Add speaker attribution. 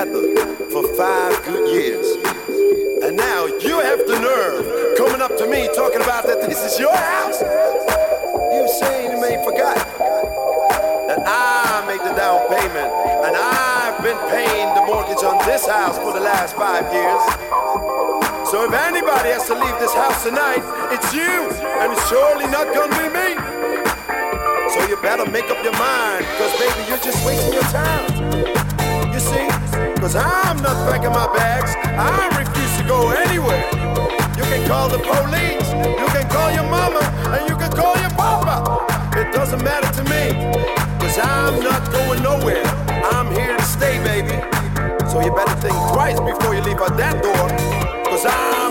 Speaker 1: together for 5 good years. And now you have the nerve coming up to me talking about that this is your house? You saying you may forgot that I made the down payment and I've been paying the mortgage on this house for the last 5 years. So if anybody has to leave this house tonight, it's you, and it's surely not gonna be me. So you better make up your mind, cause baby, you're just wasting your time. You see, cause I'm not packing my bags, I refuse to go anywhere. You can call the police, you can call your mama, and you can call your papa. It doesn't matter to me, cause I'm not going nowhere. I'm here to stay, baby. So you better think twice before you leave out that door, cause I'm